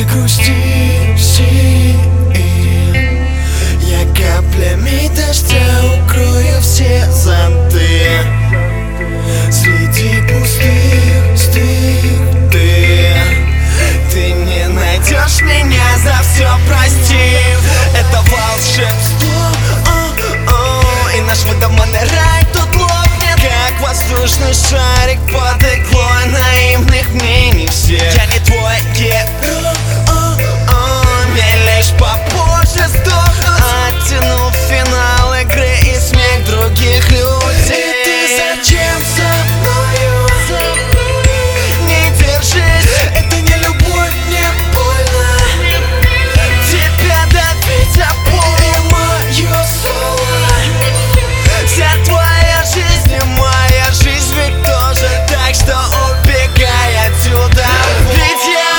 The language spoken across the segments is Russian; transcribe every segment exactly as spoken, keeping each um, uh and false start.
грусти сил. Я каплями дождя укрою все зонты. Среди пустых стых ты Ты не найдешь меня, за все простив. Это волшебство, о-о-о. И наш выдуманный рай тут лопнет, как воздушный шарик под иглой наивных мнений всех. Я не твой герой, мне лишь попозже сдохнуть, оттянув финал игры и смех других людей. И ты зачем со мною? Не держись, это не любовь, мне больно. Тебя добить обоим мое соло. Вся твоя жизнь и моя жизнь ведь тоже, так что убегай отсюда. Ведь я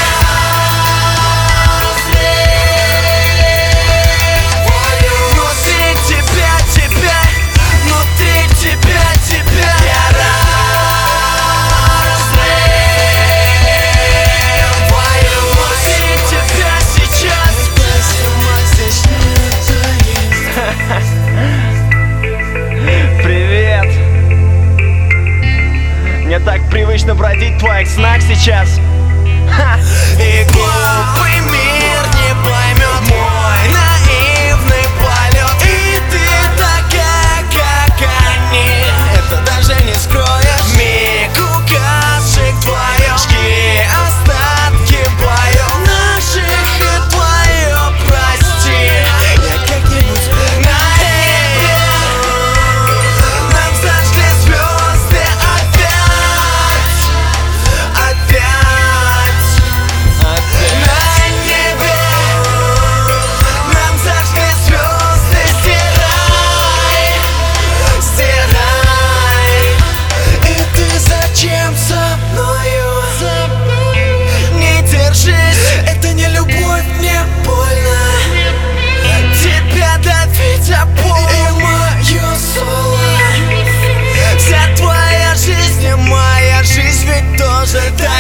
мне так привычно бродить в твоих снах сейчас. Ха! И глупый мир не поймет мой наивный полет. И ты такая, как они, это даже не скроешь. Миг угасших твоих, жги остатки боев наших и твое прости. Я как-нибудь наивен. Нам зажгли звезды опять, опять, опять. На небе нам зажгли звезды. Стирай, стирай. И ты зачем со мною? Не держись, это не любовь, мне больно. Тебя давить обоим мое соло. Вся твоя жизнь и моя жизнь ведь тоже, да.